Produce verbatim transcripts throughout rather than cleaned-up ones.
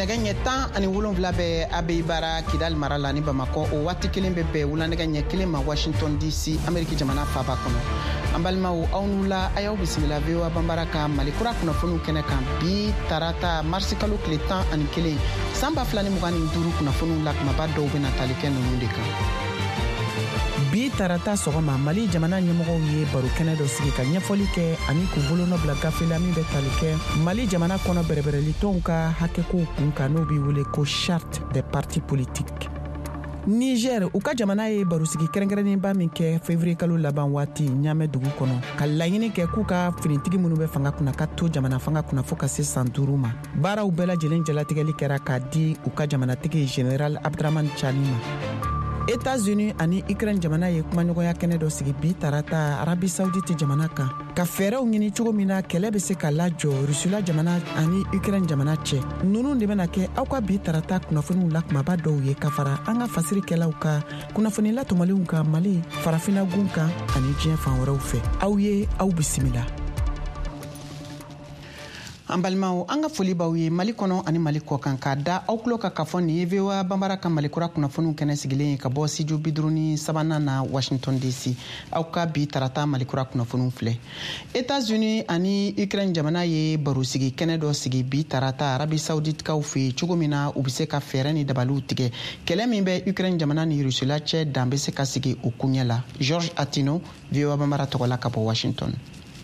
nɛgɛ ɲɛ tan ani wolonwula bɛ Abbey Bara Kidal mara la ni Bamakɔ o waati kelen bɛ bɛn wulanɛgɛ ɲɛ kelen ma Washington D C Ameriki jamana faaba kɔnɔ. An balimaw aw n'u la a y'aw bisimila V O A Banbara ka Mali kura kunnafoniw kɛnɛ kan bi tarata marisi kalo tile tan ani kelen san ba fila ni mugan ni duuru kunnafoniw la kumaba dɔw bɛna tali kɛ ninnu de kan. Bi tarata sɔgɔma Mali jamana ɲɛmɔgɔw ye baro kɛnɛ dɔ sigi ka ɲɛfɔli kɛ ani k'u bolonɔ bila gafe la min bɛ tali kɛ Mali jamana kɔnɔ bɛrɛbɛrɛlitɔnw ka hakɛkow kun kan n'o b'i wele ko charte des partis politiques. Niger u ka jamana ye barosigi kɛrɛnkɛrɛnnenba min kɛ février kalo laban waati ɲamɛ dugu kɔnɔ ka laɲini kɛ k'u ka finitigi minnu bɛ fanga kunna ka to jamana fanga kunna fɔ ka se san duuru ma. Baaraw bɛɛ lajɛlen jalatigɛli kɛra k'a di u ka jamanatigi General Abdraman Chani ma. États-Unis ani Ukraine jamana ye kumaɲɔgɔnya kɛnɛ dɔ sigi bi tarata Arabi Saoudite jamana kan ka fɛɛrɛw ɲini cogo min na kɛlɛ bɛ se ka lajɔ Rusula jamana ani Ukraine jamana cɛ. Ninnu de bɛna kɛ aw ka bi tarata kunnafoniw la kumaba dɔw ye ka fara an ka fasirikɛlaw ka kunnafoni latɔmɔlenw ka Mali farafina gun kan ani diɲɛ fan wɛrɛw fɛ. Aw ye aw bisimila. An balimaw an ka foli b'aw ye Mali kɔnɔ ani Mali kɔ kan k'a da aw tulo ka ka fɔ nin ye V O A Banbara ka Mali kura kunnafoniw kɛnɛ sigilen ye ka bɔ studio bi duuru ni sabanan na Washington D C. Aw ka bi tarata Mali kura kunnafoniw filɛ. États-Unis ani Ukraine jamana ye barosigi kɛnɛ dɔ sigi bi tarata Arabi Saouditekaw fɛ cogo min na u bɛ se ka fɛɛrɛ ni dabaliw tigɛ kɛlɛ min bɛ Ukraine jamana ni Rusula cɛ dan bɛ se ka sigi o kuɲɛ la. George Atino, V O A Banbara tɔgɔ la ka bɔ Washington.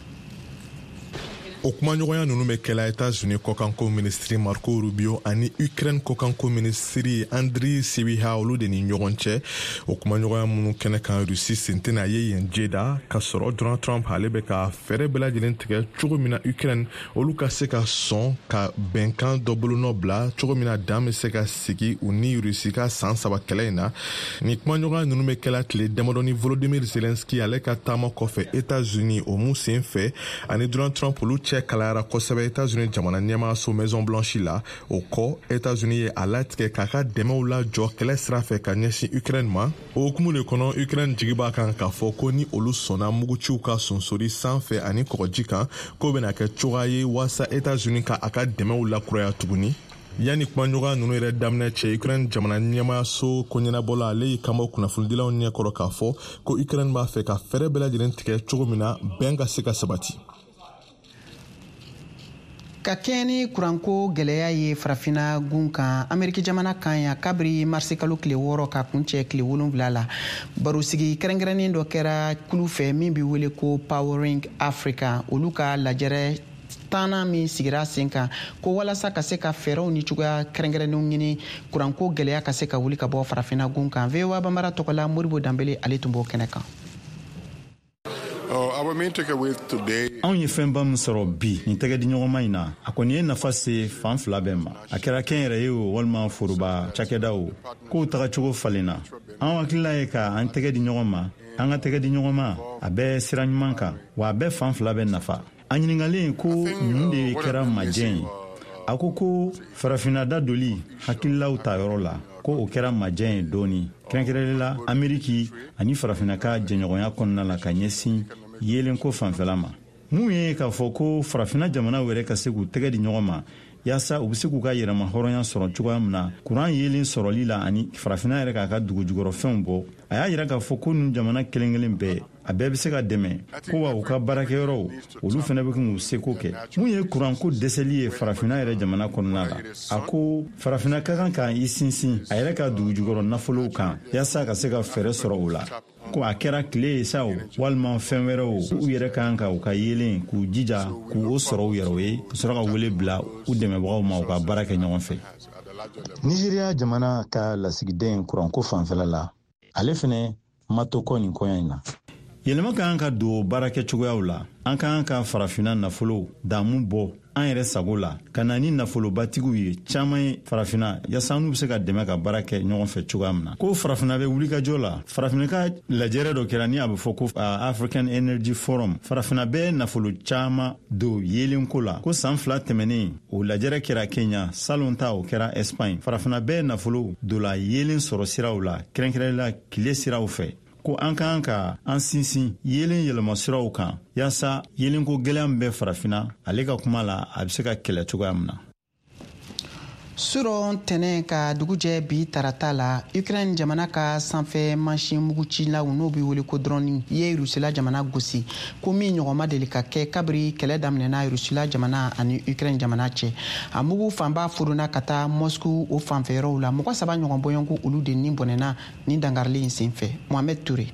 O kumaɲɔgɔnya ninnu bɛ kɛla États-Unis kɔkanko ministri Marco Rubio ani Ukraine kɔkanko ministri Andriy Sybiha olu de ni ɲɔgɔn cɛ. O kumaɲɔgɔnya minnu kɛnɛ kan Rusi sen tɛna ye yen Jeda ka sɔrɔ Donald Trump ale bɛ ka fɛɛrɛ bɛɛ lajɛlen tigɛ cogo min na Ukraine olu ka se ka sɔn ka bɛnkan dɔ bolonɔ bila cogo min na dan bɛ se ka sigi u ni Rusi ka san saba kɛlɛ in na. Ni kumaɲɔgɔnya ninnu bɛ kɛla tile damadɔ ni Volodymyr Zelensky ale ka taama kɔfɛ États-Unis o mun sen fɛ ani Donald Trump olu cɛ kalayara kosɛbɛ États-Unis jamana ɲɛmaaso Maison Blanche la. O kɔ États-Unis ye a latigɛ k'a ka dɛmɛw lajɔ kɛlɛ sira fɛ ka ɲɛsin Ukraine ma. O hukumu de kɔnɔ Ukraine jigi b'a kan k'a fɔ ko ni olu sɔnna muguciw ka sonsori sanfɛ ani kɔgɔji kan k'o bɛna kɛ cogoya ye waasa États-Unis ka a ka dɛmɛw lakuraya tuguni. Yani kumaɲɔgɔnya ninnu yɛrɛ daminɛ cɛ Ukraine jamana ɲɛmaaso ko ɲɛnabɔla ale y'i kanbɔ kunnafonidilaw ɲɛkɔrɔ k'a fɔ ko Ukraine b'a fɛ ka fɛɛrɛ bɛɛ lajɛlen tigɛ cogo min na bɛn ka se ka sabati. Ka kɛɲɛ ni kuranko gɛlɛya ye farafina gun kan Ameriki jamana kan ya kabiri marisi kalo tile wɔɔrɔ ka kun cɛ tile wolonwula la barosigi kɛrɛnkɛrɛnnen dɔ kɛra kulu fɛ min bɛ wele ko Powering Africa olu ka lajɛrɛ tanna min sigira sen kan ko walasa ka se ka fɛɛrɛw ni cogoya kɛrɛnkɛrɛnnenw ɲini kuranko gɛlɛya ka se ka wuli ka bɔ farafina gun kan. V O A Banbara tɔgɔla Moribo Danbele ale tun b'o kɛnɛ kan. Anw ye fɛnba min sɔrɔ bi nin tɛgɛ di ɲɔgɔnma in na a kɔni ye nafa se fan fila bɛɛ ma a kɛra kɛn yɛrɛ ye o walima foroba cakɛda o k'o tagacogo falenna an hakilila ye ka an tɛgɛ di ɲɔgɔn ma an ka tɛgɛ di ɲɔgɔn ma a bɛɛ sira ɲuman kan wa a bɛɛ fan fila bɛ nafa a ɲiningalen ko mun de kɛra majɛn ye a ko ko farafina da doli hakililaw ta yɔrɔ la ko o kɛra majɛn ye dɔɔni kɛrɛnkɛrɛnla Ameriki ani farafina ka jɛɲɔgɔnya kɔnɔna la ka ɲɛsin yelen ko fanfɛla ma mun ye k'a fɔ ko farafina jamana wɛrɛ ka se k'u tɛgɛ di ɲɔgɔn ma yaasa u bɛ se k'u ka yɛrɛma hɔrɔnya sɔrɔ cogoya min na kuran yelen sɔrɔli la ani farafina yɛrɛ k'a ka dugujukɔrɔfɛnw bɔ a y'a yira k'a fɔ ko nin jamana kelen kelen bɛɛ a bɛɛ bɛ se ka dɛmɛ ko wa u ka baarakɛyɔrɔw olu fana bɛ k'u seko kɛ mun ye kuranko dɛsɛli ye farafina yɛrɛ jamana kɔnɔna la a ko farafina ka kan k'a i sinsin a yɛrɛ ka dugujukɔrɔ nafolow kan yaasa ka se ka fɛɛrɛ sɔrɔ o la ko a kɛra tile ye sa o walima fɛn wɛrɛw u yɛrɛ kan ka u ka yelen k'u jija k'u o sɔrɔ u yɛrɛ ye ka sɔrɔ ka wele bila u dɛmɛbagaw ma u ka baara kɛ ɲɔgɔn fɛ. Nigeria jamana ka lasigiden kuranko fanfɛla la ale fɛnɛ ma to kɔ nin kɔɲɔ in na. Yɛlɛma ka kan ka don baarakɛ cogoyaw la an ka kan ka farafina nafolo damu bɔ an yɛrɛ sago la ka na ni nafolobatigiw ye caman ye farafina yaasa n'u bɛ se ka dɛmɛ ka baara kɛ ɲɔgɔn fɛ cogoya min na ko farafina bɛ wulikajɔ la farafina ka lajɛrɛ dɔ kɛra ni a bɛ fɔ ko African Energy Forum farafina bɛ nafolo caman don yelenko la ko san fila tɛmɛnen o lajɛrɛ kɛra Kenya salon ta o kɛra Espagne farafina bɛ nafolo don la yelen sɔrɔ siraw la kɛrɛnkɛrɛnla tile siraw fɛ ko an kan ka an sinsin yelen yɛlɛma siraw kan yaasa yelenko gɛlɛya min bɛ farafina ale ka kuma la a bɛ se ka kɛlɛ cogoya min na. Suro tɛnɛ ka dugujɛ bi tarata la Ukraine jamana ka sanfɛ mansin mugucilaw n'o bɛ wele ko drone ye Rusila jamana gosi ko min ɲɔgɔn ma deli ka kɛ kabiri kɛlɛ daminɛna Rusila jamana ani Ukraine jamana cɛ. A mugu fanba furuna ka taa Moscou o fanfɛyɔrɔw la mɔgɔ saba ɲɔgɔn bɔɲɔgɔnko olu de ni bɔnɛna ni dangarili in senfɛ. Mohamed Touré.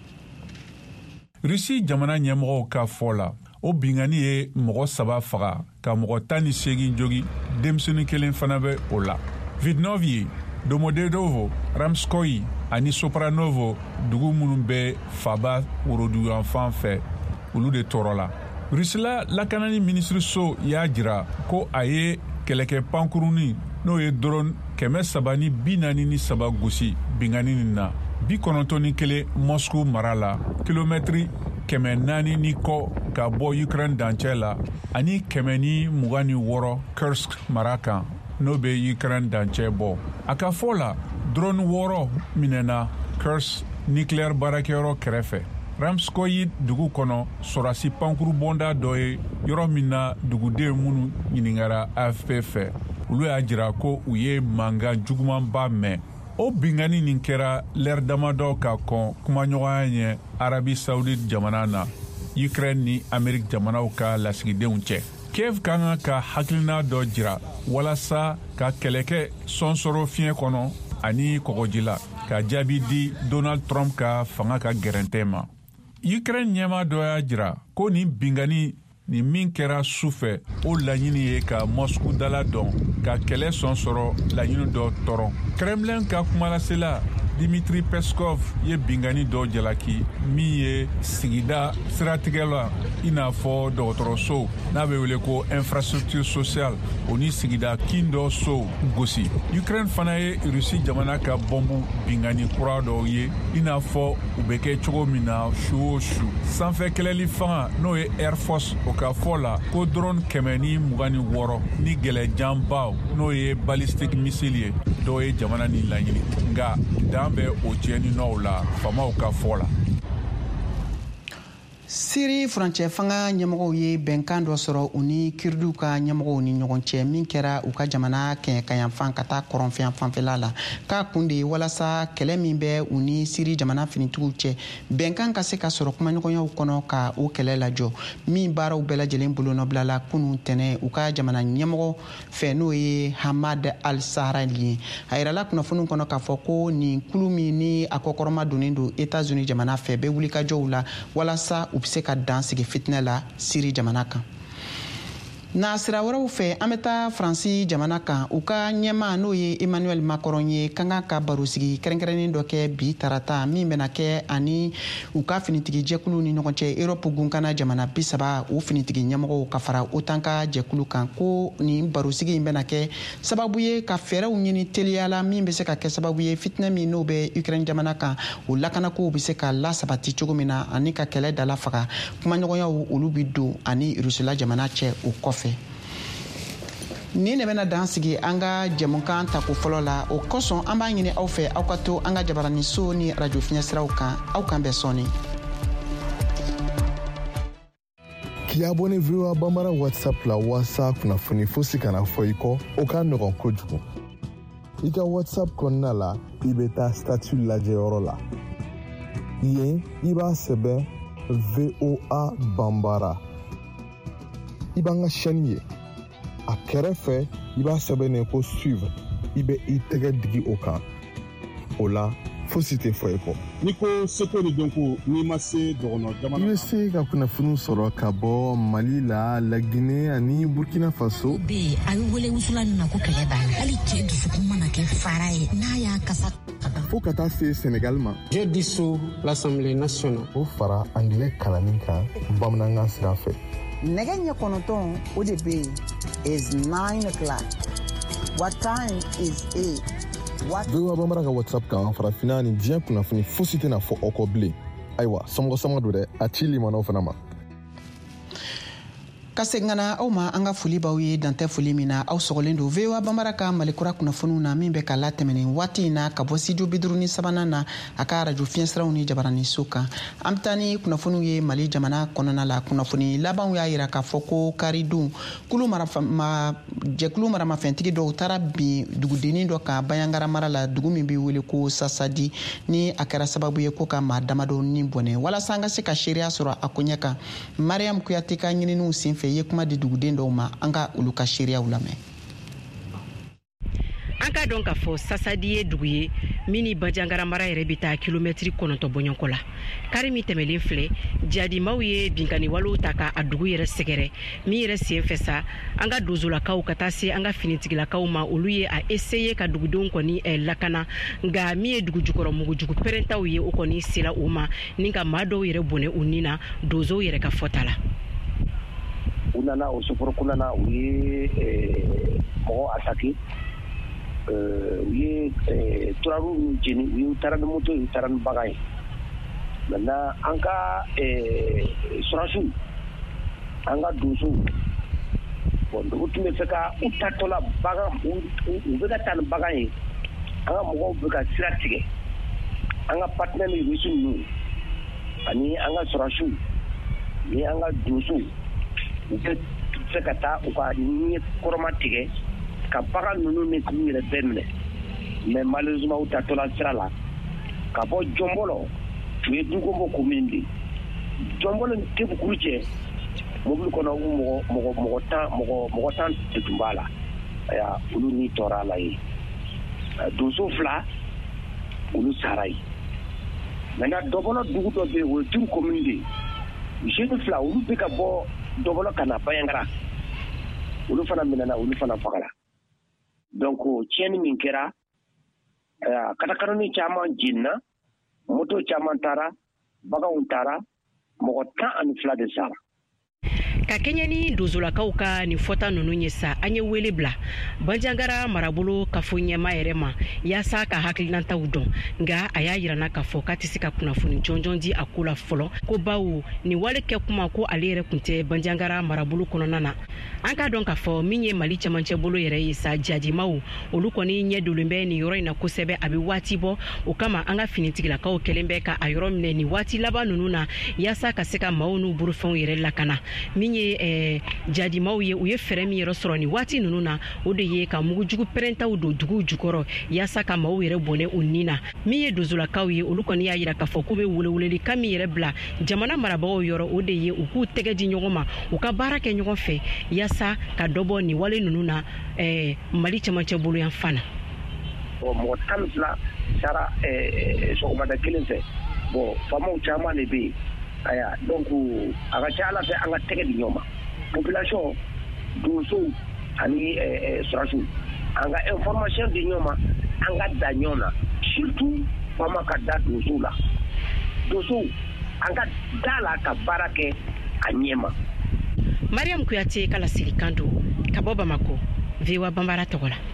Rusi jamana ɲɛmɔgɔw ka fɔ la o bingani ye mɔgɔ saba faga ka mɔgɔ tan ni seegin jogi denmisɛnnin kelen fana bɛ o la. Vidnovye, Domodedovo, Ramskoye ani Sopranovo dugu minnu bɛ faba woroduyanfan fɛ olu de tɔɔrɔ la. Rusila lakanani minisiriso y'a jira ko a ye kɛlɛkɛ pankurunin n'o ye drone kɛmɛ saba ni bi naani ni saba gosi bingani nin na. Bi kɔnɔntɔn ni kelen Moscou mara la kilomɛtiri kɛmɛ naani ni kɔ ka bɔ Ukraine dancɛ la ani kɛmɛ ni mugan ni wɔɔrɔ Kursk mara kan n'o bɛ Ukraine dancɛ bɔ. A ka fɔ la drone wɔɔrɔ minɛna Kursk nucléaire baarakɛyɔrɔ kɛrɛfɛ. Ramskoye dugu kɔnɔ sɔrasi pankuru bɔnda dɔ ye yɔrɔ min na duguden minnu ɲiningara A F P fɛ olu y'a jira ko u ye mankan jugumanba mɛn. O bingani nin kɛra l'ère damadɔ ka kɔn kumaɲɔgɔnya ɲɛ Arabi Saoudite jamana na Ukraine ni Amérique jamanaw ka lasigidenw cɛ. Kiev ka kan ka hakilina dɔ jira walasa ka kɛlɛkɛ sɔnsɔrɔ fiɲɛ kɔnɔ ani kɔgɔji la ka jaabi di Donald Trump ka fanga ka gɛrɛntɛ ma. Ukraine ɲɛma dɔ y'a jira ko nin bingani ni min kɛra sufɛ o laɲini ye ka Moscou dala dɔn ka kɛlɛ sɔn sɔrɔ laɲini dɔ tɔrɔ. Kremlin ka kumalasela Dmitry Peskov ye bingani dɔ jalaki min ye sigida siratigɛ la i n'a fɔ dɔgɔtɔrɔso n'a bɛ wele ko infrastructure sociale o ni sigida kin dɔ so gosi. Ukraine fana ye Rusi jamana ka bɔnbu bingani kura dɔw ye i n'a fɔ u bɛ kɛ cogo min na su o su. Sanfɛ kɛlɛli fanga n'o ye Air Force o ka fɔ la ko drone kɛmɛ ni mugan ni wɔɔrɔ ni gɛlɛjanbaw n'o ye ballistic missile ye dɔw ye jamana ni laɲini nka dan bɛ o tiɲɛninɔw la famaw ka fɔ la. Siri furancɛ fanga ɲɛmɔgɔw ye bɛnkan dɔ sɔrɔ u ni Kurdiw ka ɲɛmɔgɔw ni ɲɔgɔn cɛ min kɛra u ka jamana kɛɲɛkayanfan ka taa kɔrɔnfɛn fanfɛla la k'a kun de ye walasa kɛlɛ min bɛ u ni Siri jamana finitigiw cɛ bɛnkan ka se ka sɔrɔ kumaɲɔgɔnyaw kɔnɔ ka o kɛlɛ lajɔ min baaraw bɛɛ lajɛlen bolonɔbila la kunun tɛnɛ u ka jamana ɲɛmɔgɔ fɛ n'o ye Hamad al-Sahrali ye. A yirala kunnafoniw kɔnɔ k'a fɔ ko nin kulu min ni a kɔkɔrɔma donnen don États-Unis jamana fɛ bɛ wulikajɔw la walasa u bɛ se ka dan sigi fitinɛ la Siri jamana kan. Na sira wɛrɛw fɛ an bɛ taa Faransi jamana kan u ka ɲɛma n'o ye Emmanuel Macron ye kan ka ka baro sigi kɛrɛnkɛrɛnnen dɔ kɛ bi tarata min bɛna kɛ ani u ka finitigi jɛkulu ni ɲɔgɔn cɛ Europe gunkana jamana bi saba o finitigi ɲɛmɔgɔw ka fara OTAN ka jɛkulu kan ko nin baro sigi in bɛna kɛ sababu ye ka fɛɛrɛw ɲini teliyala min bɛ se ka kɛ sababu ye fitinɛ min n'o bɛ Ukraine jamana kan o lakanako bɛ se ka lasabati cogo min na ani ka kɛlɛ dala faga kumaɲɔgɔnyaw olu bi don ani Rusila jamana cɛ o kɔfɛ. Ni ne bɛna dan sigi an ka jɛmukan tako fɔlɔ la o kosɔn an b'a ɲini aw fɛ aw ka to an ka jabarani so ni radio fiɲɛ siraw kan aw kan bɛɛ sɔnni. K'i abonné V O A Bambara WhatsApp la walasa kunnafoni fosi kana fɔ i kɔ o ka nɔgɔn kojugu. I ka WhatsApp kɔnɔna la i bɛ taa statut lajɛyɔrɔ la. Yen i b'a sɛbɛn V O A Bambara. I b'an ka chaîne ye. A kɛrɛfɛ i b'a sɛbɛnnen ko suivre i bɛ i tɛgɛ digi o kan o la fosi tɛ fɔ i kɔ. Ni ko seko ni dɔnko n'i ma se dɔgɔnɔ jamana. I bɛ se ka kunnafoni sɔrɔ ka bɔ Mali la, Laginɛ ani Burkina Faso. Bi a bɛ wele wusula nin na ko kɛlɛ banna hali cɛ dusukun mana kɛ fara ye n'a y'a kasa. Fo ka taa se Sénégal ma. Je dissous l'Assemblée nationale. O fara anglais kalanni kan bamanankan sira fɛ. Nɛgɛ ɲɛ kɔnɔntɔn o de bɛ yen is nine o'clock. What time is eight? What? V O A Bambara ka WhatsApp kan farafinna ni diɲɛ kunnafoni fosi tɛna fɔ aw kɔ bilen. Ayiwa, sɔmɔgɔ sama don dɛ, a ci limanaw fana ma. ka segana aw ma an ka foli b'aw ye dantɛ foli min na aw sɔgɔlen don V O A Banbara ka malikura kunnafoniw na min bɛ ka latɛmɛnin waati in na ka bɔ studio bi duuru ni sabanan na a ka radio fiɲɛsiraw ni jabarani so kan. An bɛ taa ni kunnafoniw ye Mali jamana kɔnɔna la. Kunnafoni labanw y'a jira k'a fɔ ko karidon kulu marama jɛkulu maramafɛntigi dɔw taara bin dugudennin dɔ kan Bayangara mara la, dugu min bɛ wele ko Sasadi, ni a kɛra sababu ye ko ka maa damadɔ ni bɔnɛ. Walasa an ka se ka seereya sɔrɔ a ko ɲɛ kan, Mariam Kuyate ka ɲininiw senfɛ ye kuma di duguden dɔw ma, an ka olu ka seereyaw lamɛn. An ka dɔn k'a fɔ Sasadi ye dugu ye min ni Bandiagara mara yɛrɛ bɛ taa kilomɛtiri kɔnɔntɔn bɔɲɔgɔnko la. Kari min tɛmɛlen filɛ, jadimaw ye binkaniwalew ta k'a dugu yɛrɛ sɛgɛrɛ, min yɛrɛ sen fɛ sa an ka dozolakaw ka taa se an ka finitigilakaw ma, olu ye a essayer ka dugudenw kɔni lakana, nka min ye dugu jukɔrɔ mugujugu pɛrɛntaw ye o kɔni sera o ma ni ka maa dɔw yɛrɛ bɔnɛ u ni na dozow yɛrɛ ka fɔta la. U nana o sofɔrɔku nana u ye mɔgɔ ataki, u ye turaru jeni, u ye taara ni moto, u taara ni bagan ye. Maintenant an ka surasiw, an ka donsow, bon dugu tun bɛ fɛ ka u tatɔla bagan, u bɛ ka taa ni bagan ye, an ka mɔgɔw bɛ ka sira tigɛ, an ka partenaire russe ninnu ani an ka surasiw ni an ka donsow u bɛ fɛ ka taa u ka ɲɛ kɔrɔma tigɛ ka bagan ninnu ni k'u yɛrɛ bɛɛ minɛ, mais malheureusement u tatɔla sira la ka bɔ Jɔnbɔlɔ, u ye Dukonbo commune de Jɔnbɔlɔ ni Tebukuru cɛ mobili kɔnɔ mɔgɔ mɔgɔ mɔgɔ tan mɔgɔ mɔgɔ tan de tun b'a la, aya olu ni tɔɔrɔ la ye, donso fila olu sara ye. Maintenant Dɔbɔlɔ dugu dɔ bɛ yen o ye Turu commune de, jeune fila olu bɛ ka bɔ Dɔbɔlɔ ka na Bayangara, olu fana minɛna, olu fana fagara. Donc tiɲɛni min kɛra, katakarani caman jenina, moto caman taara, baganw taara, mɔgɔ tan ani fila de sara. Ka kɛɲɛ ni dozolakaw ka nin fɔta ninnu ye sa, an ye wele bila Bandiagara marabolo kafo ɲɛma yɛrɛ ma yaasa ka hakilinataw dɔn, nka a y'a yirana k'a fɔ k'a tɛ se ka kunnafoni jɔnjɔn di a ko la fɔlɔ, ko bawo nin wale kɛ kuma ko ale yɛrɛ kun tɛ Bandiagara marabolo kɔnɔna na. An k'a dɔn k'a fɔ min ye Mali cɛmancɛ bolo yɛrɛ ye sa, jadimaw olu kɔni ɲɛ dolen bɛ nin yɔrɔ in na kosɛbɛ, a bɛ waati bɔ, o kama an ka finitigilakaw kɛlen bɛ ka a yɔrɔ minɛ nin waati laban ninnu na yaasa ka se ka maaw n'u burufɛnw yɛrɛ lakana. Min ye eh, jadimaw ye u ye fɛrɛ min yɛrɛ sɔrɔ ni waati ninnu na, o de ye ka mugujugu pɛrɛntaw don dugu jukɔrɔ yaasa ka maaw yɛrɛ bɔnɛ u ni na. Min ye dozolakaw ye olu kɔni y'a jira k'a fɔ k'u bɛ weleweleli kan min yɛrɛ bila jamana marabagaw yɔrɔ, o de ye u k'u tɛgɛ di ɲɔgɔn ma, u ka baara kɛ ɲɔgɔn fɛ yaasa ka dɔ bɔ nin wale ninnu na eh, Mali cɛmancɛ bolo yan fana. Mɔgɔ tan fila sara sɔgɔmada kelen fɛ, bon faamaw caman de bɛ yen, aya donc a ka ca Ala fɛ an ka tɛgɛ di ɲɔgɔn ma, population donsow ani surasiw an ka information di ɲɔgɔn ma, an ka da ɲɔgɔn na, surtout faama ka da donsow la, donsow an ka da la ka baara kɛ a ɲɛ ma. Mariam Kuyate ka lasilikan don ka bɔ Bamako, V O A Banbara tɔgɔ la.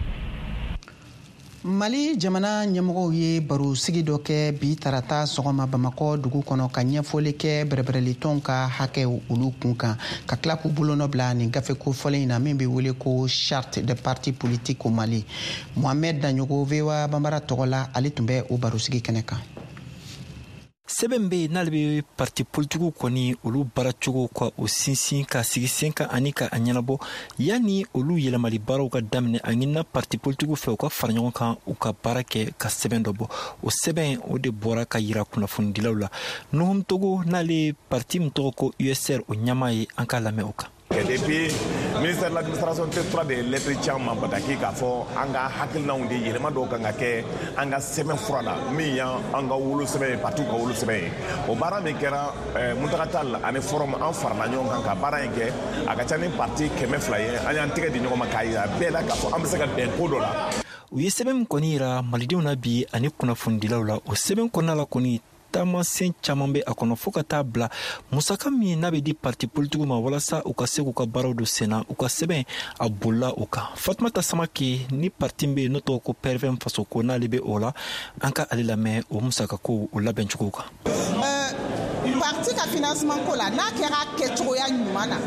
Mali jamana ɲɛmɔgɔw ye baro sigi dɔ kɛ bi tarata sɔgɔma Bamakɔ dugu kɔnɔ ka ɲɛfɔli kɛ bɛrɛbɛrɛlitɔnw ka hakɛw olu kun kan, ka tila k'u bolonɔ bila nin gafe kofɔlen in na min bɛ wele ko charte des partis politiques au Mali. Mohamed Danyogo, V O A Banbara tɔgɔ la, ale tun bɛ o baro sigi kɛnɛ kan. Sɛbɛn bɛ n'ale bɛ parti politigiw kɔni olu baaracogo ka o sinsin ka sigi sen kan ani ka a ɲɛnabɔ yanni olu yɛlɛmali baaraw ka daminɛ a ɲinina parti politigiw fɛ u ka fara ɲɔgɔn kan u ka baara kɛ ka sɛbɛn dɔ bɔ. O sɛbɛn o de bɔra ka yira kunnafonidilaw la. Nuhum Togo n'ale parti min tɔgɔ ko U S R o ɲɛmaa ye, an ka lamɛn o kan. Depuis ministère de l'administration territoriale de lettres caman bataki k'a fɔ an ka hakilinaw de yɛlɛma dɔw kan ka kɛ an ka sɛbɛn fura la min y'an ka wolo sɛbɛn ye, parti ka wolo sɛbɛn ye. O baara min kɛra Muntaka Tall ani forum an farala ɲɔgɔn kan ka baara in kɛ, a ka ca ni parti kɛmɛ fila ye, an y'an tɛgɛ di ɲɔgɔn ma k'a yira bɛɛ la k'a fɔ an bɛ se ka bɛn ko dɔ la. U ye sɛbɛn min kɔni yira malidenw na bi ani kunnafonidilaw la, o sɛbɛn kɔnɔna la kɔni taamasen caman bɛ a kɔnɔ fo ka taa bila musaka min n'a bɛ di parti politigiw ma walasa u ka se k'u ka baaraw don senna, u ka sɛbɛn a bolila o kan. Fatumata Samake ni parti bɛ yen n'o tɔgɔ ko P R V M faso ko n'ale bɛ o la, an ka ale lamɛn o musaka ko o labɛn cogo kan. Parti ka financement ko la n'a kɛra kɛcogoya ɲuman na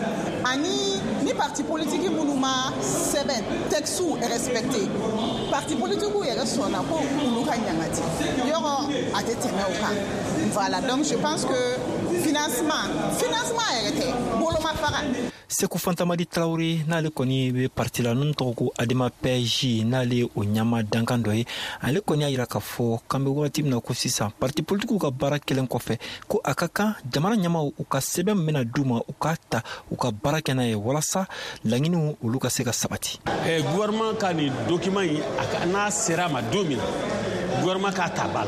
ani ni parti politique minnu ma sɛbɛn texte est respecté parti politique yɛrɛ sɔnna ko olu ka ɲangati yɔrɔ a tɛ tɛmɛ o kan voilà donc je pense que financement financement yɛrɛ tɛ boloma faga. Seku Fantamadi Traoré n'ale kɔni bɛ parti la n'o tɔgɔ ko Adema P J n'ale o ɲama dankan dɔ ye ale kɔni y'a jira k'a fɔ k'an bɛ wagati min na ko sisan parti politigiw ka baara kɛlen kɔfɛ ko a ka kan jamana ɲɛmaaw u ka sɛbɛn min bɛna d'u ma u k'a ta u ka baara kɛ n'a ye walasa laɲiniw olu ka se ka sabati. Eh, gouvernement ka nin document yi n'a sera ma don min na gouvernement k'a ta ba la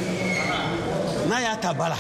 n'a y'a ta ba la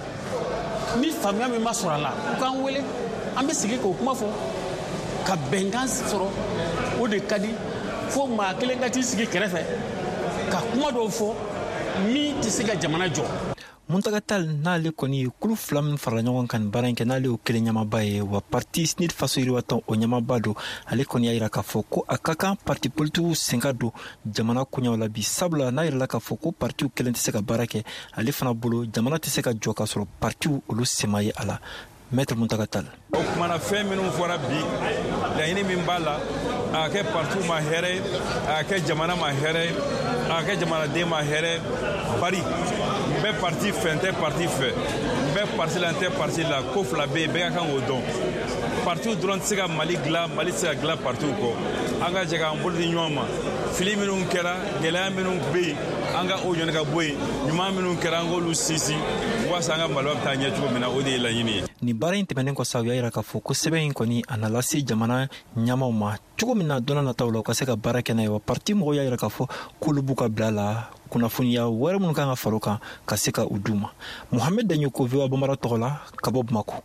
ni faamuya min ma sɔrɔ a la u k'an wele an bɛ sigi k'o kuma fɔ ka bɛnkan sɔrɔ o de ka di fo maa kelen ka t'i sigi kɛrɛfɛ ka kuma dɔw fɔ min tɛ se ka jamana jɔ. Muntaka Tall n'ale kɔni ye kulu fila min farala ɲɔgɔn kan baara in kɛ n'ale y'o kelen ɲamaba ye wa parti S N I D faso yiriwatɔn o ɲamaba don ale kɔni y'a jira k'a fɔ ko a ka kan parti politigiw sen ka don jamana koɲɛw la bi sabula n'a yirala k'a fɔ ko partiw kelen tɛ se ka baara kɛ ale fana bolo jamana tɛ se ka jɔ k'a sɔrɔ partiw olu sen ma ye a la. Maître Muntaka Tall. O kumana fɛn minnu fɔra bi laɲini min b'a la a kɛ partiw ma hɛrɛ a kɛ jamana ma hɛrɛ a kɛ jamanaden ma hɛrɛ bari n bɛ parti fɛ n tɛ parti fɛ n bɛ parti la n tɛ parti la ko fila bɛ yen bɛɛ ka kan k'o dɔn partiw dɔrɔn tɛ se ka Mali dilan Mali tɛ se ka dilan partiw kɔ an ka jɛ k'an bolo di ɲɔgɔn ma fili minnu kɛra gɛlɛya minnu bɛ yen an ka o ɲɔni ka bɔ yen ɲuman minnu kɛra an k'olu sinsin walasa an ka Mali bɛ taa ɲɛ cogo min na o de ye laɲini ye. Ni baara in tɛmɛnen kɔ sa u y'a jira k'a fɔ ko sɛbɛn in kɔni a na lase jamana ɲɛmaaw ma cogo min na dɔnna nataw la u ka se ka baara kɛ n'a ye wa parti mɔgɔw y'a jira k'a fɔ k'olu b'u ka bila la kunnafoniya wɛrɛ minnu kan ka fara u kan ka se ka u d'u ma. Mohamed Danyoko V O A Bambara tɔgɔ la ka bɔ Bamako.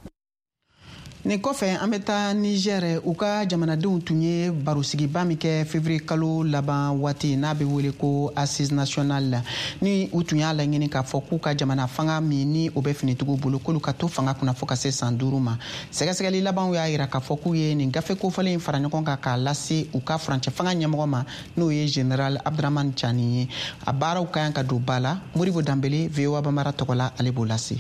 Nin kɔfɛ an bɛ taa Niger u ka jamanadenw tun ye barosigiba min kɛ février kalo laban waati n'a bɛ wele ko assise nationale la ni u tun y'a laɲini k'a fɔ k'u ka jamana fanga min ni o bɛ finitigiw bolo k'olu ka to fanga kunna fo ka se san duuru ma sɛgɛsɛgɛli labanw y'a jira k'a fɔ k'u ye nin gafe kofɔlen in fara ɲɔgɔn kan k'a lase u ka furancɛ fanga ɲɛmɔgɔ ma n'o ye général Abdraman Tchani ye a baaraw ka kan ka don ba la Moribo Dambele V O A Bambara tɔgɔ la ale b'o lase.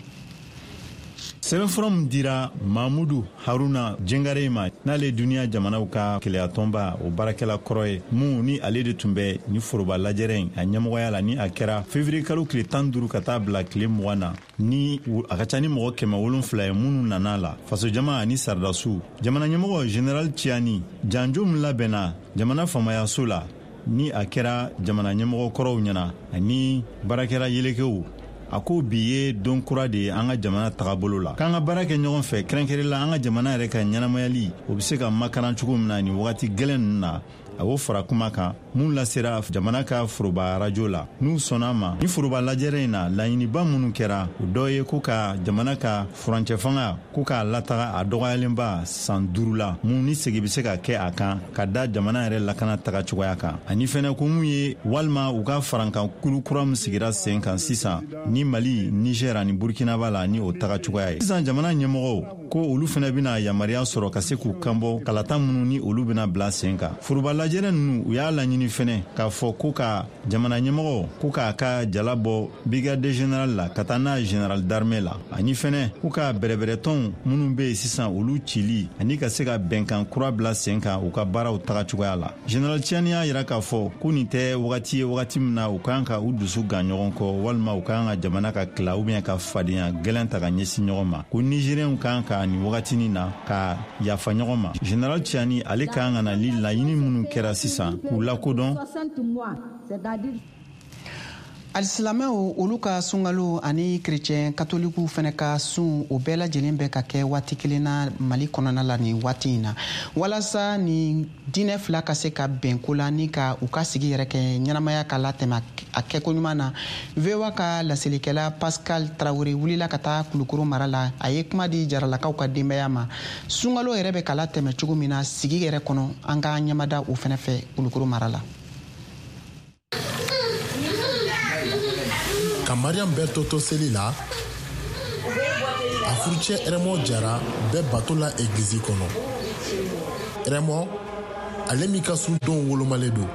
sɛbɛnfura min dira Mamudu Haruna Jengare ma n'ale duniya jamanaw ka kɛlɛyatɔnba o baarakɛla kɔrɔ ye mun ni ale de tun bɛ ni foroba lajɛrɛ in a ɲɛmɔgɔya la ni a kɛra février kalo tile tan duuru ka taa bila tile mugan na ni a ka ca ni mɔgɔ kɛmɛ wolonfila ye minnu nana la faso jama ani saridasiw jamana ɲɛmɔgɔ général Tchani janjo min labɛnna jamana famayaso la ni a kɛra jamana ɲɛmɔgɔ kɔrɔw ɲɛna ani baarakɛla yelekew a ko bi ye don kura de ye an ka jamana tagabolo la k'an ka baara kɛ ɲɔgɔn fɛ kɛrɛnkɛrɛn la an ka jamana yɛrɛ ka ɲɛnamayali o bɛ se ka makaran cogo min na ni wagati gɛlɛn ninnu na a y'o fara kuma kan mun lasera jamana ka foroba arajo la n'u sɔnna ma ni foroba lajɛrɛ in na laɲiniba minnu kɛra o dɔ ye ko ka jamana ka furancɛ fanga ko k'a lataga a dɔgɔyalenba san duuru la mun ni segi bɛ se ka kɛ a kan ka da jamana yɛrɛ lakana taga cogoya kan ani fɛnɛ ko mun ye walima u ka farankan kulu kura min sigira sen kan sisan ni Mali Niger ani Burkina b'a la ni o taga cogoya ye sisan jamana ɲɛmɔgɔw ko olu fɛnɛ bɛna yamaruya sɔrɔ ka se k'u kanbɔ kalata minnu ni olu bɛna bila sen kan foroba lajɛrɛ ninnu u y'a laɲini fɛnɛ k'a fɔ ko ka jamana ɲɛmɔgɔ ko k'a ka jala bɔ brigade général la ka taa n'a général d'armée la ani fɛnɛ ko ka bɛrɛbɛrɛtɔnw minnu bɛ yen sisan olu cili ani ka se ka bɛnkan kura bila sen kan u ka baaraw taga cogoya la général Tchani y'a jira k'a fɔ ko nin tɛ wagati ye wagati min na u kan ka u dusu gan ɲɔgɔn kɔ walima u kan ka jamana ka tila ubiyɛn ka fadenya gɛlɛn ta ka ɲɛsin ɲɔgɔn ma ko nigérien kan ka nin wagatinin na ka yafa ɲɔgɔn ma général Tchani ale kan ka na ni laɲini minnu kɛra sisan k'u lakodɔn. Alisilamɛw olu ka sunkalo ani chrétien katolikiw fɛnɛ ka sun o bɛɛ lajɛlen bɛ ka kɛ waati kelen na Mali kɔnɔna la nin waati in na walasa ni diinɛ fila ka se ka bɛn ko la ni ka u ka sigi yɛrɛ kɛ ɲɛnamaya ka latɛmɛ a kɛko ɲuman na V O A ka laselikɛla Pascal Traoré wulila ka taa Kulukoro mara la a ye kuma di jaralakaw ka denbaya ma sunkalo yɛrɛ bɛ ka latɛmɛ cogo min na sigi yɛrɛ kɔnɔ an ka ɲɛmada o fɛnɛ fɛ Kulukoro mara la. Ka Mariam bɛɛ toto seli la a furucɛ Remo Jara bɛɛ bato la église kɔnɔ Remo ale min ka sun don wolomalen don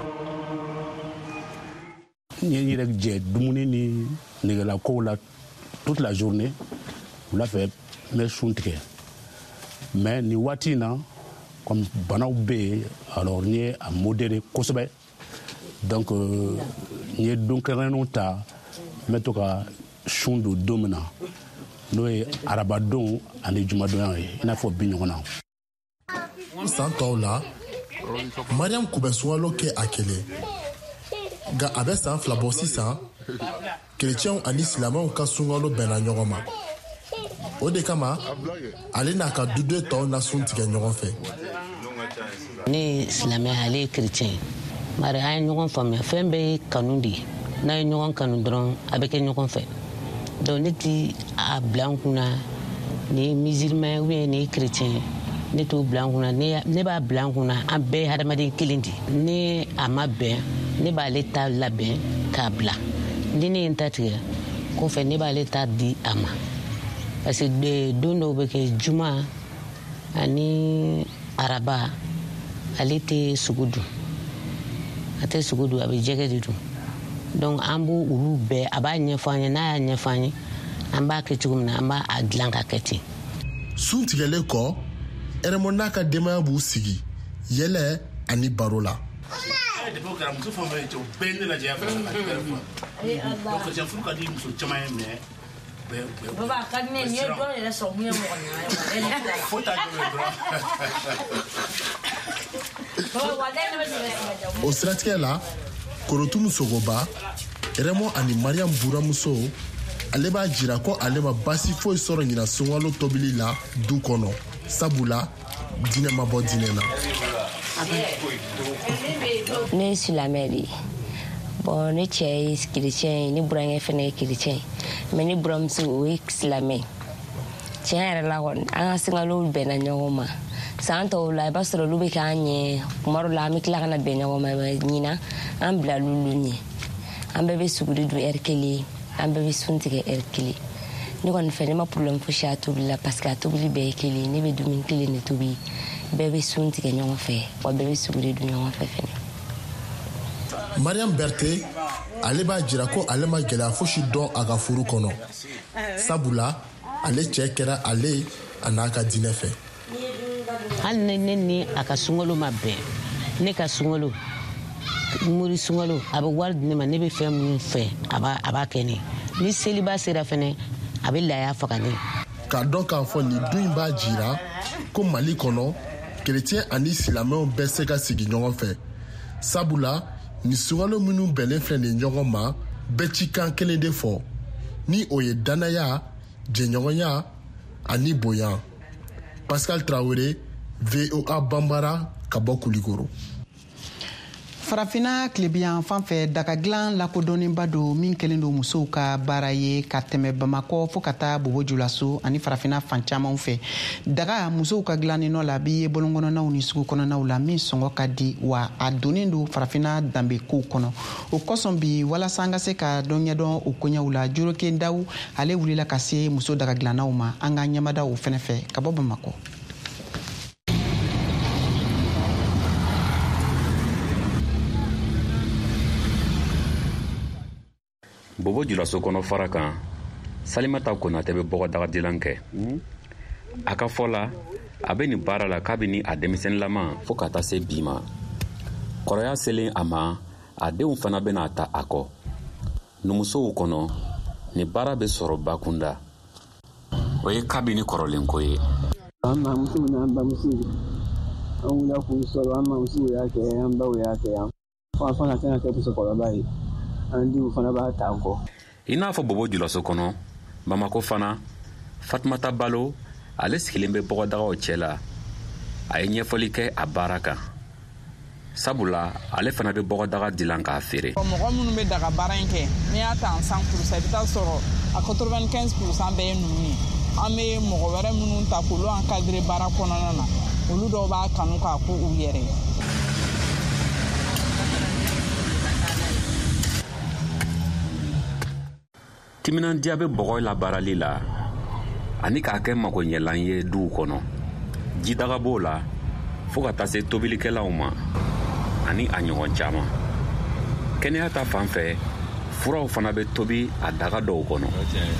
n ye n yɛrɛ jɛ dumuni ni negelakow la toute la journée wula fɛ n bɛ sun tigɛ mais ni waati na comme banaw be alors ni a modéré kosɛbɛ donc ni don kɛrɛnnenw ta mɛ to ka sun don don min na n'o ye arabadon ani jumadonya ye i n'a fɔ bi ɲɔgɔn na. san tɔw la mariam kun bɛ sunkalo kɛ a kelen nka a bɛ san fila bɔ sisan kerecɛnw ani silamɛw ka sunkalo bɛnna ɲɔgɔn ma o de kama ale n'a ka duden tɔw na sun tigɛ ɲɔgɔn fɛ. ne ye silamɛ ale ye kerecɛn ye bari an ye ɲɔgɔn faamuya fɛn bɛɛ ye kanu de ye n'a ye ɲɔgɔn kanu dɔrɔn a bɛ kɛ ɲɔgɔn fɛ donc ne ti a bila n kunna nin ye musulman ou bien nin ye kerecɛn ye ne t'o bila n kunna ne b'a bila n kunna an bɛɛ ye hadamaden kelen de ni a ma bɛn ne b'ale ta labɛn k'a bila ni ne ye n ta tigɛ kɔfɛ ne b'ale ta di a ma parce que don dɔw bɛ kɛ juma ani araba ale tɛ sogo dun a tɛ sogo dun a bɛ jɛgɛ de dun donc an b'o olu bɛɛ a b'a ɲɛfɔ an ye n'a y'a ɲɛfɔ an ye an b'a kɛ cogo min na an b'a dilan ka kɛ ten. sun tigɛlen kɔ ɛrɛmɔ n'a ka denbaya b'u sigi yɛlɛ ani baro la. o siratigɛ la korotumu sogoba ɛrɛmɔ ani mariam buramuso ale b'a jira ko ale ma basi foyi sɔrɔ ɲina sunkalo tobili la du kɔnɔ sabula dinɛ ma bɔ dinɛ na. ne ye silamɛ de ye bon ne cɛ ye kerecɛn ye ne burankɛ fɛnɛ ye kerecɛn ye mais ne buramuso o ye silamɛ tiɲɛ yɛrɛ la kɔni an ka sunkalow bɛnna ɲɔgɔn ma san tɔw la i b'a sɔrɔ olu bɛ k'an ɲɛ kuma dɔw la an bɛ tila ka na bɛn ɲɔgɔn ma ɲina an bila l'olu ɲɛ an bɛɛ bɛ suguri dun ɛri kelen an bɛɛ bɛ sun tigɛ ɛri kelen ne kɔni fɛ ne ma problème fosi a tobili la parce que a tobili bɛɛ ye kelen ne bɛ dumuni kelen de tobi bɛɛ bɛ sun tigɛ ɲɔgɔn fɛ wa bɛɛ bɛ suguri dun ɲɔgɔn fɛ fɛnɛ. mariam berte ale b'a jira ko ale ma gɛlɛya fosi dɔn a ka furu kɔnɔ sabula ale cɛ kɛra ale a n'a ka diinɛ fɛ. hali ne ne ni a ka sunkalo ma bɛn ne ka sunkalo mori sunkalo a bɛ wari di ne ma ne bɛ fɛn minnu fɛ a b'a a b'a kɛ ne ni seliba sera fɛnɛ a bɛ laya faga ne. k'a dɔn k'a fɔ nin dun in b'a jira ko mali kɔnɔ kerecɛn ani silamɛw bɛ se ka sigi ɲɔgɔn fɛ sabula ni sunkalo minnu bɛnlen filɛ nin ɲɔgɔn ma bɛɛ ci kan kelen de fɔ ni o ye dannaya jɛɲɔgɔnya ani bonya. pascal traoré V O A Bambara ka bɔ kulikoro. farafina tilebiyan fan fɛ daga dilan lakodɔnnenba don min kɛlen don musow ka baara ye ka tɛmɛ bamakɔ fɔɔ ka taa bobojulaso ani farafina fan camanw fɛ daga musow ka dilannen nɔ la a bɛ ye bɔlɔnkɔnɔnaw ni sugu kɔnɔnaw la min sɔngɔ ka di wa a donnen don farafina danbe kow kɔnɔ o kosɔn bi walasa an ka se ka dɔn ɲɛdɔn o koɲɛw la joroke daw ale wulila ka se muso daga dilannaw ma an ka ɲɛmada o fɛnɛ fɛ ka bɔ bamakɔ. bobo julaso kɔnɔ fara kan salimata konatɛ bɛ bɔgɔdagadilan kɛ a ka fɔ la a bɛ nin baara la kabini a denmisɛnninlama fɔɔ ka taa se bi ma kɔrɔya selen a ma a denw fana bɛna ta a kɔ numusow kɔnɔ nin baara bɛ sɔrɔ bakunda o ye kabini kɔrɔlenko ye. an mamusow n'an bamusow an wulila k'u sɔrɔ an mamusow y'a kɛ an baw y'a kɛ yan fo an fana kan ka kɛ musokɔrɔba ye. i n'a fɔ bobo julaso kɔnɔ bamako fana fatumata balo ale sigilen bɛ bɔgɔdagaw cɛ la a ye ɲɛfɔli kɛ a baara kan sabula ale fana bɛ bɔgɔdaga dilan k'a feere. mɔgɔ minnu bɛ daga baara in kɛ n'i y'a ta en cent pour cent i bɛ taa sɔrɔ a quatre-vingt-quinze pour cent bɛɛ ye ninnu ye an bɛ mɔgɔ wɛrɛ minnu ta k'olu encadrer baara kɔnɔna na olu dɔw b'a kanu k'a k'u yɛrɛ ye. timinandiya bɛ bɔgɔ labaarali la ani k'a kɛ magoɲɛlan ye duw kɔnɔ jidaga b'o la fɔɔ ka taa se tobilikɛlaw ma ani a ɲɔgɔn caman kɛnɛya ta fan fɛ furaw fana bɛ tobi a daga dɔw kɔnɔ.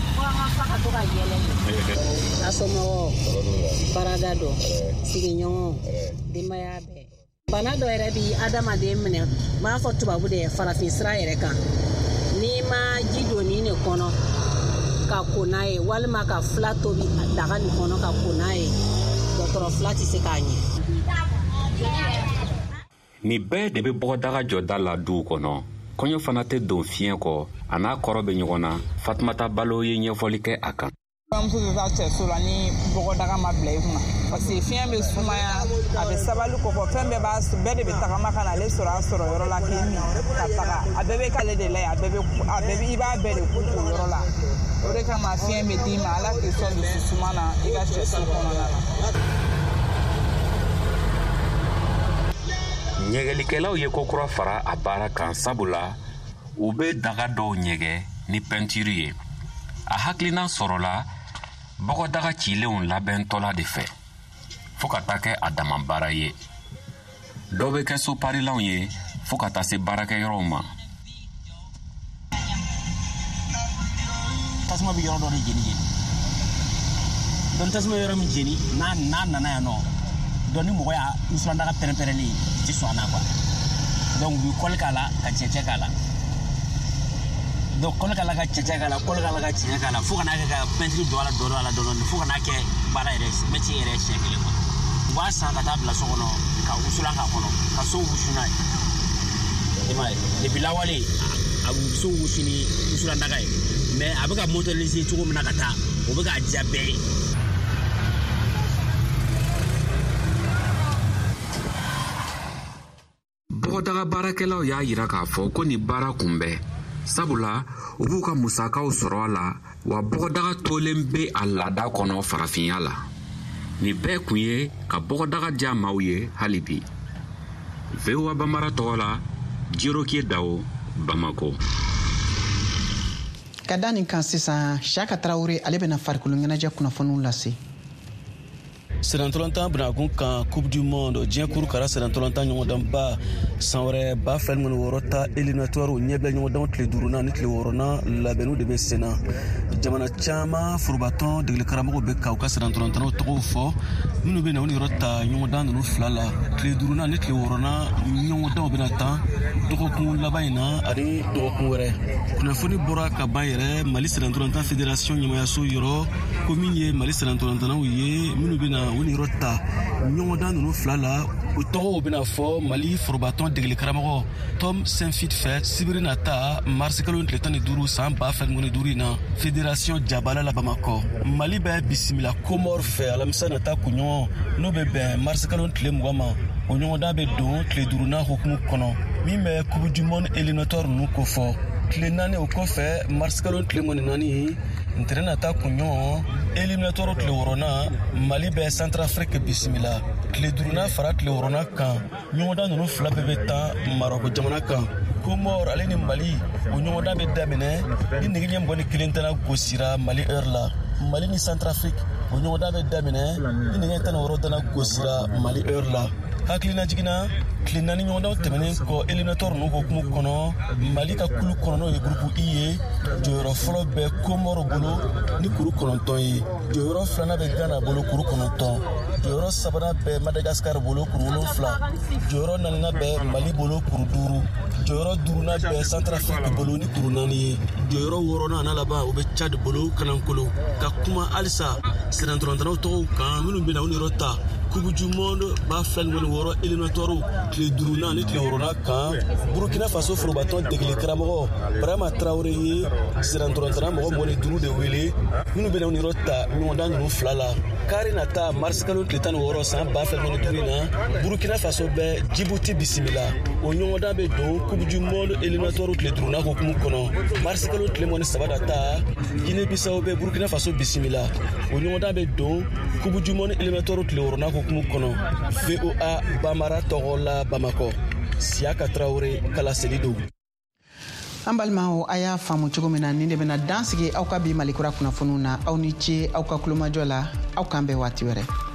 Asomɔgɔ, barada dɔ, sigiɲɔgɔn, denbaya bɛɛ. Bana dɔ yɛrɛ bi adamaden minɛ, n b'a fɔ tubabu de farafin sira yɛrɛ kan. N'i ma ji don nin de kɔnɔ ka ko n'a ye walima ka fila tobi daga nin kɔnɔ ka ko n'a ye, dɔgɔtɔrɔ fila tɛ se k'a ɲɛ. Ni bɛɛ de bɛ bɔgɔdaga jɔda la duw kɔnɔ. Kɔɲɔ fana tɛ don fiɲɛ kɔ, a n'a kɔrɔ bɛ ɲɔgɔn na. Fatumata Balo ye ɲɛfɔli kɛ a kan. Bamuso bɛ taa cɛso la ni bɔgɔdaga ma bila i kunna parce que fiɲɛ bɛ sumaya, a bɛ sabali kɔkɔ, fɛn bɛɛ b'a bɛɛ de bɛ tagama ka na ale sɔrɔ a sɔrɔ yɔrɔ la k'i min ka taga, a bɛɛ bɛ k'ale de la yen, a bɛɛ bɛ a bɛɛ i b'a bɛɛ de k'u o yɔrɔ la. O de kama fiɲɛ bɛ d'i ma ala k'i sɔn dusu suma na i ka cɛso kɔnɔna na. Ɲɛgɛlikɛlaw ye kokura fara a baara kan sabula u bɛ daga dɔw ɲɛgɛ ni pɛntiri ye. A hakilina sɔrɔla bɔgɔdaga cilenw labɛntɔla de fɛ fo ka taa kɛ a dama baara ye. Dɔw bɛ kɛ soparilanw ye fo ka taa se baarakɛyɔrɔw ma. Tasuma bɛ yɔrɔ dɔ de jeni jeni. Donc tasuma yɔrɔ min jeni n'a n'a nana yan nɔ. Donc ni mɔgɔ y'a wusulandaga pɛrɛn-pɛrɛnlen i tɛ sɔn a na quoi. Donc u bɛ kɔli k'a la ka cɛncɛn k'a la. Donc kɔli k'a la ka cɛncɛn k'a la kɔli k'a la ka cɛncɛn k'a la fo ka n'a kɛ ka pɛntiri don a la dɔɔnin a la dɔɔnin fo ka n'a kɛ baara yɛrɛ métier yɛrɛ siɲɛ kelen quoi. U b'a san ka taa bila so kɔnɔ ka wusulan k'a kɔnɔ ka so wusu n'a ye. I m'a ye depuis lawale a bɛ so wusu ni wusulandaga ye mais a bɛ ka moderniser cogo min na ka taa o bɛ k'a diya bɛɛ ye. Bɔgɔdaga baarakɛlaw y'a yira k'a fɔ ko ni baara kunbɛn sabula u b'u ka musakaw sɔrɔ a la wa bɔgɔdaga tolen bɛ a laada kɔnɔ farafinya la. Ni bɛɛ kun ye ka bɔgɔdaga diya maaw ye hali bi. V O A Bambara tɔgɔ la Jirokie Dawo, Bamako. Ka da nin kan sisan Siyaka Tarawele ale bɛna farikolo ɲɛnajɛ kunnafoniw lase. Sɛnɛntɔlɔntan benakun kan Coupe du Monde diɲɛ kuru kara sɛnɛntɔlɔntan ɲɔgɔndanba san wɛrɛ ba fila ni wɔɔrɔ ta éliminatoire ɲɛbila ɲɔgɔndanw tile duurunan ni tile wɔɔrɔnan labɛnniw de bɛ sen na. Jamana caman forobatɔn degeli bɛ ka u ka sɛnɛntɔlɔntanaw tɔgɔw fɔ minnu bɛ na u ni yɔrɔ ta ɲɔgɔndan ninnu fila la. Tile duurunan ni tile wɔɔrɔnan ɲɔgɔndanw bɛna tan dɔgɔkun laban in na ani dɔgɔkun wɛrɛ. Kunnafoni bɔra ka ban yɛrɛ Mali sɛnɛntɔlɔntan fédération ɲɛmayaso yɔrɔ ko min ye Mali sɛnɛntɔlɔntanaw ye minnu bɛ na u ni yɔrɔ ta ɲɔgɔndan ninnu fila la u tɔgɔw bɛna fɔ Mali forobatɔn degeli karamɔgɔ Tom Saint-Fit fɛ sibiri nata marisi kalo tile tan ni duuru san ba fila ni duuru in na fédération Jabala la Bamakɔ. Mali bɛ bisimila Comore fɛ alamisa nata kunɲɔgɔn n'o bɛ bɛn marisi kalo tile mugan ma. O ɲɔgɔndan bɛ don tile duurunan hukumu kɔnɔ min bɛ Coupe du Monde éliminatoire ninnu ko fɔ. Tile naani o kɔfɛ marisi kalo tile mugan ni naani ntɛnɛn nata kunɲɔgɔn éliminatoire tile wɔɔrɔnan Mali bɛ Centrafrique bisimila. Tile duurunan fara tile wɔɔrɔnan kan ɲɔgɔndan ninnu fila bɛɛ bɛ tan Marɔku jamana kan. Comore ale ni Mali o ɲɔgɔndan bɛ daminɛ ni nɛgɛ ɲɛ mugan ni kelen tɛna gosira Mali heure la. Mali ni Centrafrique o ɲɔgɔndan bɛ daminɛ ni nɛgɛ tan ni wɔɔrɔ tɛna gosira Mali heure la. Hakilina jiginna tile naani ɲɔgɔndanw tɛmɛnen kɔ éliminatoire ninnu hukumu kɔnɔ Mali ka kulu kɔnɔ n'o ye groupe I ye jɔyɔrɔ fɔlɔ bɛ Comore bolo ni kuru kɔnɔntɔn ye. Jɔyɔrɔ filanan bɛ Ghana bolo kuru kɔnɔntɔn. Jɔyɔrɔ sabanan bɛ Madagascar bolo kuru wolonfila. Jɔyɔrɔ naaninan bɛ Mali bolo kuru duuru. Jɔyɔrɔ duurunan bɛ Centrafrique bolo ni kuru naani ye. Jɔyɔrɔ wɔɔrɔnan n'a laban o bɛ Tchad bolo kanankolo. Ka kuma halisa sɛnɛntɔlɔntanaw tɔgɔw kan minnu bɛ na u ni yɔrɔ ta Coupe du Monde ba fila ni wɔɔrɔ éliminatoire tile duurunan ni tile wɔɔrɔnan kan Burkina Faso forobatɔn degeli karamɔgɔ Brahima Traoré ye sɛnɛntɔlɔntana mɔgɔ mugan ni duuru de wele minnu bɛ na u ni yɔrɔ ta ɲɔgɔndan ninnu fila la. Kari nata marisi kalo tile tan ni wɔɔrɔ san ba fila ni duuru in na Burkina Faso bɛ Djibouti bisimila. O ɲɔgɔndan bɛ don Coupe du Monde éliminatoire tile duurunan hukumu kɔnɔ. Marisi kalo tile mugan ni saba nata Guinée Bissau bɛ Burkina Faso bisimila. O ɲɔgɔndan bɛ don Coupe du Monde éliminatoire tile wɔɔrɔnan hukumu kɔnɔ. V O A Bambara tɔgɔ la Bamakɔ. Siyaka Tarawele kala seli don. An balimaw a y'a faamu cogo min na nin de bɛna dan sigi aw ka bi Malikura kunnafoniw na aw ni ce aw ka kulomajɔ la aw k'an bɛn waati wɛrɛ.